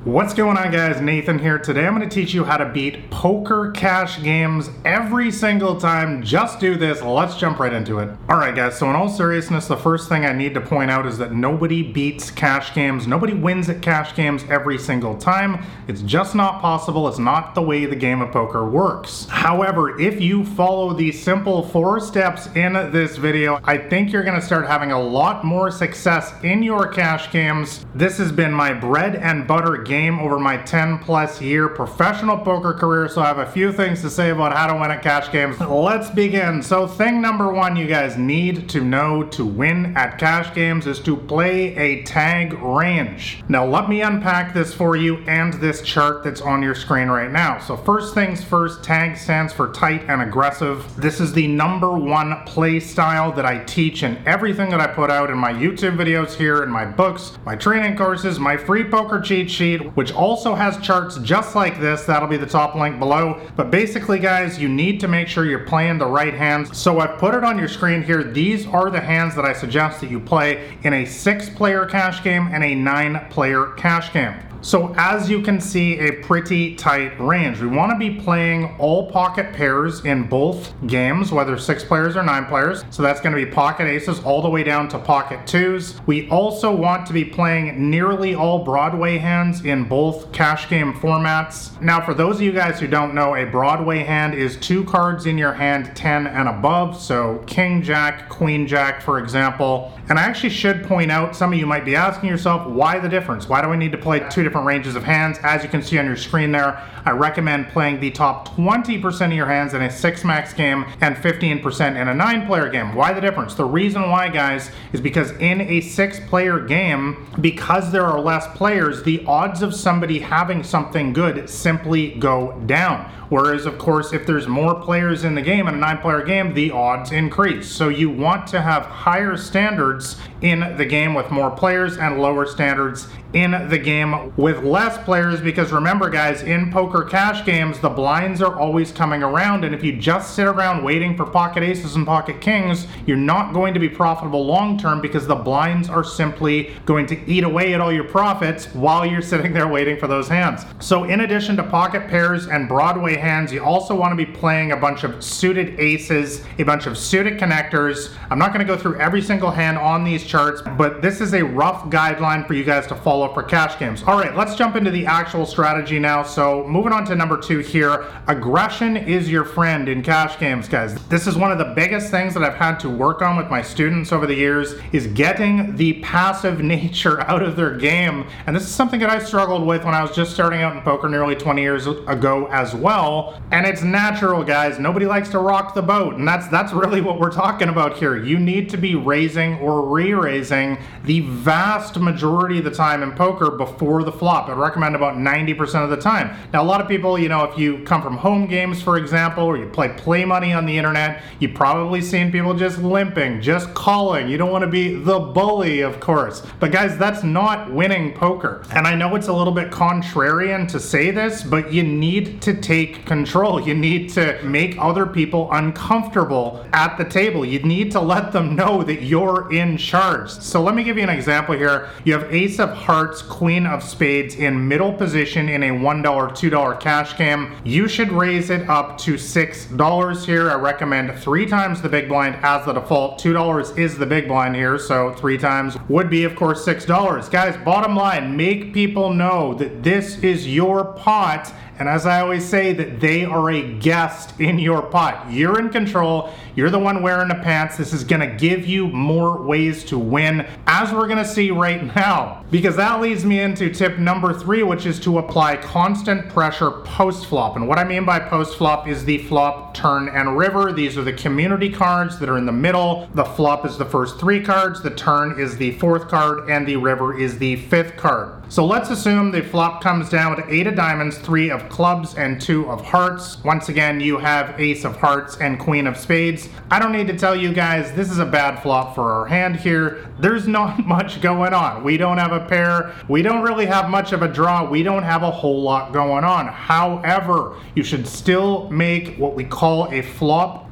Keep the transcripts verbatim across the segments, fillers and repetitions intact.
What's going on, guys? Nathan here. Today I'm going to teach you how to beat poker cash games every single time. Just do this. Let's jump right into it. Alright guys, so in all seriousness, the first thing I need to point out is that nobody beats cash games. Nobody wins at cash games every single time. It's just not possible. It's not the way the game of poker works. However, if you follow the simple four steps in this video, I think you're going to start having a lot more success in your cash games. This has been my bread and butter game game over my ten plus year professional poker career, so I have a few things to say about how to win at cash games. Let's begin. So thing number one you guys need to know to win at cash games is to play a tag range. Now let me unpack this for you and this chart that's on your screen right now. So first things first, tag stands for tight and aggressive. This is the number one play style that I teach in everything that I put out in my YouTube videos here, in my books, my training courses, my free poker cheat sheet, which also has charts just like this. That'll be the top link below. But basically guys, you need to make sure you're playing the right hands. So I've put it on your screen here. These are the hands that I suggest that you play in a six player cash game and a nine player cash game. So as you can see, a pretty tight range. We want to be playing all pocket pairs in both games, whether six players or nine players. So that's going to be pocket aces all the way down to pocket twos. We also want to be playing nearly all Broadway hands in both cash game formats. Now for those of you guys who don't know, a Broadway hand is two cards in your hand, ten and above. So King Jack, Queen Jack, for example. And I actually should point out, some of you might be asking yourself, why the difference? Why do I need to play two different different ranges of hands? As you can see on your screen there, I recommend playing the top twenty percent of your hands in a six max game and fifteen percent in a nine player game. Why the difference? The reason why, guys, is because in a six player game, because there are less players, the odds of somebody having something good simply go down. Whereas, of course, if there's more players in the game, in a nine player game, the odds increase. So you want to have higher standards in the game with more players and lower standards in the game with less players, because remember guys, in poker cash games, the blinds are always coming around, and if you just sit around waiting for pocket aces and pocket kings, you're not going to be profitable long term, because the blinds are simply going to eat away at all your profits while you're sitting there waiting for those hands. So in addition to pocket pairs and Broadway hands, you also want to be playing a bunch of suited aces, a bunch of suited connectors. I'm not going to go through every single hand on these charts, but this is a rough guideline for you guys to follow for cash games. All right, let's jump into the actual strategy now. So moving on to number two here, aggression is your friend in cash games, guys. This is one of the biggest things that I've had to work on with my students over the years, is getting the passive nature out of their game. And this is something that I struggled with when I was just starting out in poker nearly twenty years ago as well. And it's natural, guys. Nobody likes to rock the boat, and that's that's really what we're talking about here. You need to be raising or re-raising the vast majority of the time in poker before the flop. I'd recommend about ninety percent of the time. Now a lot of people, you know, if you come from home games, for example, or you play play money on the internet, you've probably seen people just limping, just calling. You don't want to be the bully, of course. But guys, that's not winning poker. And I know it's a little bit contrarian to say this, but you need to take control. You need to make other people uncomfortable at the table. You need to let them know that you're in charge. So let me give you an example here. You have ace of hearts, queen of spades in middle position in a one dollar, two dollar cash game. You should raise it up to six dollars here. I recommend three times the big blind as the default. two dollars is the big blind here, so three times would be, of course, six dollars. Guys, bottom line, make people know that this is your pot, and as I always say, that they are a guest in your pot. You're in control. You're the one wearing the pants. This is gonna give you more ways to win, as we're gonna see right now. Because that leads me into tip number three, which is to apply constant pressure post-flop. And what I mean by post-flop is the flop, turn, and river. These are the community cards that are in the middle. The flop is the first three cards, the turn is the fourth card, and the river is the fifth card. So let's assume the flop comes down with eight of diamonds, three of clubs, and two of hearts. Once again, you have ace of hearts and queen of spades. I don't need to tell you guys, this is a bad flop for our hand here. There's not much going on. We don't have a pair. We don't really have much of a draw. We don't have a whole lot going on. However, you should still make what we call a flop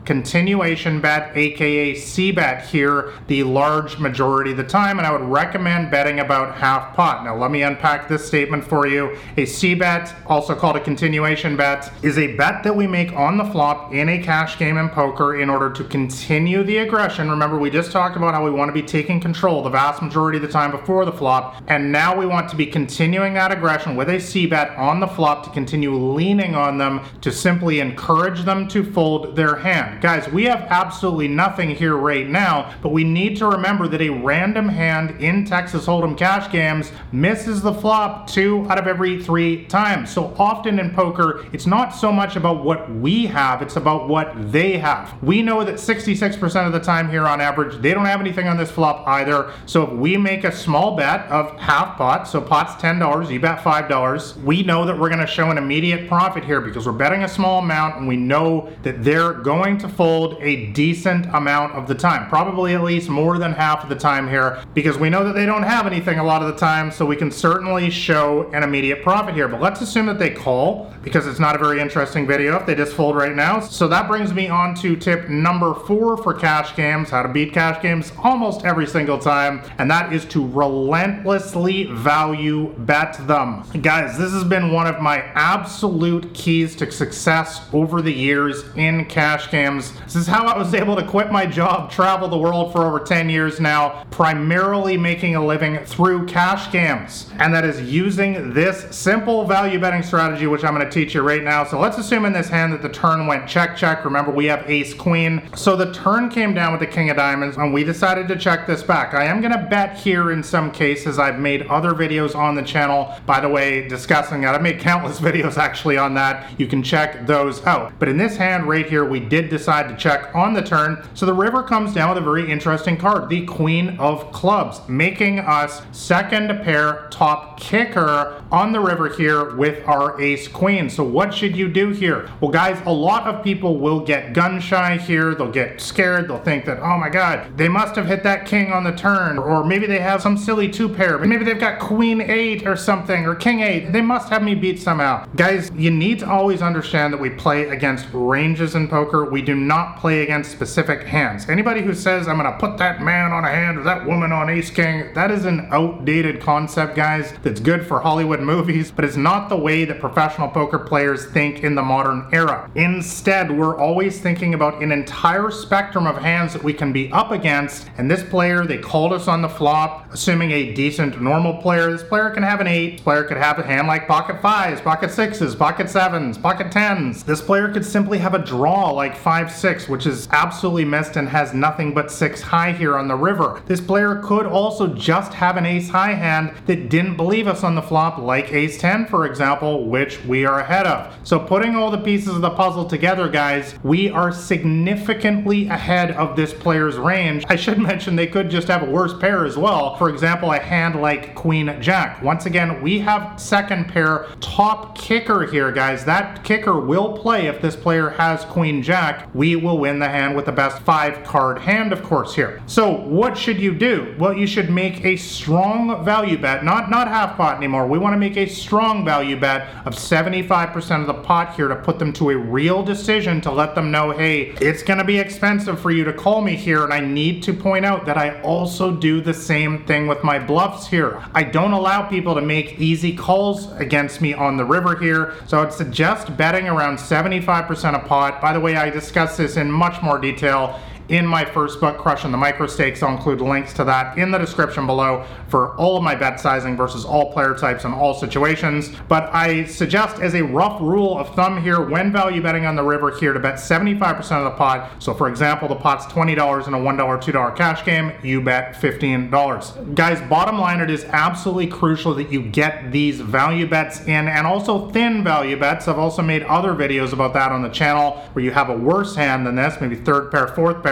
continuation bet, aka C-bet here, the large majority of the time, and I would recommend betting about half pot. Now let me unpack this statement for you. A C-bet, also called a continuation bet, is a bet that we make on the flop in a cash game in poker in order to continue the aggression. Remember, we just talked about how we want to be taking control the vast majority of the time before the flop, and now we want to be continuing that aggression with a C-bet on the flop to continue leaning on them to simply encourage them to fold their hand. Guys, we have absolutely nothing here right now, but we need to remember that a random hand in Texas Hold'em cash games misses the flop two out of every three times. So often in poker, it's not so much about what we have, it's about what they have. We know that sixty-six percent of the time here on average, they don't have anything on this flop either. So if we make a small bet of half pot, so pot's ten dollars, you bet five dollars, we know that we're going to show an immediate profit here because we're betting a small amount and we know that they're going to fold a decent amount of the time, probably at least more than half of the time here, because we know that they don't have anything a lot of the time, so we can certainly show an immediate profit here. But let's assume that they call, because it's not a very interesting video if they just fold right now. So that brings me on to tip number four for cash games, how to beat cash games almost every single time, and that is to relentlessly value bet them. Guys, this has been one of my absolute keys to success over the years in cash games. This is how I was able to quit my job, travel the world for over ten years now, primarily making a living through cash games. And that is using this simple value betting strategy, which I'm going to teach you right now. So let's assume in this hand that the turn went check, check. Remember, we have ace queen. So the turn came down with the king of diamonds, and we decided to check this back. I am going to bet here in some cases. I've made other videos on the channel, by the way, discussing that. I've made countless videos actually on that. You can check those out. But in this hand right here, we did decide to check on the turn. So the river comes down with a very interesting card, the queen of clubs, making us second pair top kicker on the river here with our ace queen. So what should you do here? Well, guys, a lot of people will get gun shy here. They'll get scared. They'll think that, oh my God, they must have hit that king on the turn, or maybe they have some silly two pair, but maybe they've got queen eight or something, or king eight. They must have me beat somehow. Guys, you need to always understand that we play against ranges in poker. We do not play against specific hands. Anybody who says, I'm gonna put that man on a hand or that woman on ace king, that is an outdated concept, guys, that's good for Hollywood movies, but it's not the way that professional poker players think in the modern era. Instead, we're always thinking about an entire spectrum of hands that we can be up against, and this player, they called us on the flop, assuming a decent normal player. This player can have an eight, this player could have a hand like pocket fives, pocket sixes, pocket sevens, pocket tens. This player could simply have a draw like five six, which is absolutely missed and has nothing but six high here on the river. This player could also just have an ace high hand that didn't believe us on the flop, like ace ten, for example, which we are ahead of. So putting all the pieces of the puzzle together, guys, we are significantly ahead of this player's range. I should mention they could just have a worse pair as well. For example, a hand like queen jack. Once again, we have second pair top kicker here, guys. That kicker will play if this player has queen jack. We will win the hand with the best five card hand, of course, here. So what should you do? Well, you should make a strong value bet, not, not half pot anymore. We want to make a strong value bet of seventy-five percent of the pot here to put them to a real decision, to let them know, hey, it's going to be expensive for you to call me here. And I need to point out that I also do the same thing with my bluffs here. I don't allow people to make easy calls against me on the river here. So I'd suggest betting around seventy-five percent of pot. By the way, I discuss this in much more detail in my first book, Crushing the Micro Stakes. I'll include links to that in the description below for all of my bet sizing versus all player types and all situations. But I suggest as a rough rule of thumb here, when value betting on the river here, to bet seventy-five percent of the pot. So for example, the pot's twenty dollars in a one dollar, two dollar cash game, you bet fifteen dollars. Guys, bottom line, it is absolutely crucial that you get these value bets in, and also thin value bets. I've also made other videos about that on the channel where you have a worse hand than this, maybe third pair, fourth pair,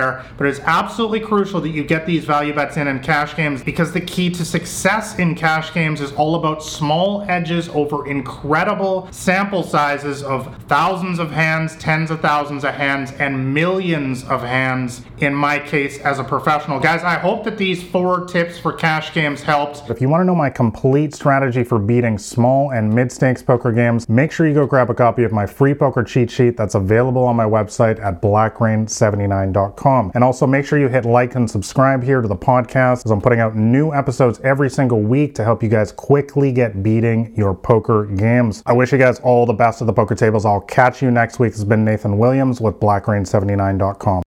there, but it's absolutely crucial that you get these value bets in in cash games, because the key to success in cash games is all about small edges over incredible sample sizes of thousands of hands, tens of thousands of hands, and millions of hands in my case as a professional. Guys, I hope that these four tips for cash games helped. If you want to know my complete strategy for beating small and mid-stakes poker games, make sure you go grab a copy of my free poker cheat sheet that's available on my website at black rain seventy-nine dot com. And also make sure you hit like and subscribe here to the podcast, as I'm putting out new episodes every single week to help you guys quickly get beating your poker games. I wish you guys all the best at the poker tables. I'll catch you next week. This has been Nathan Williams with black rain seventy-nine dot com.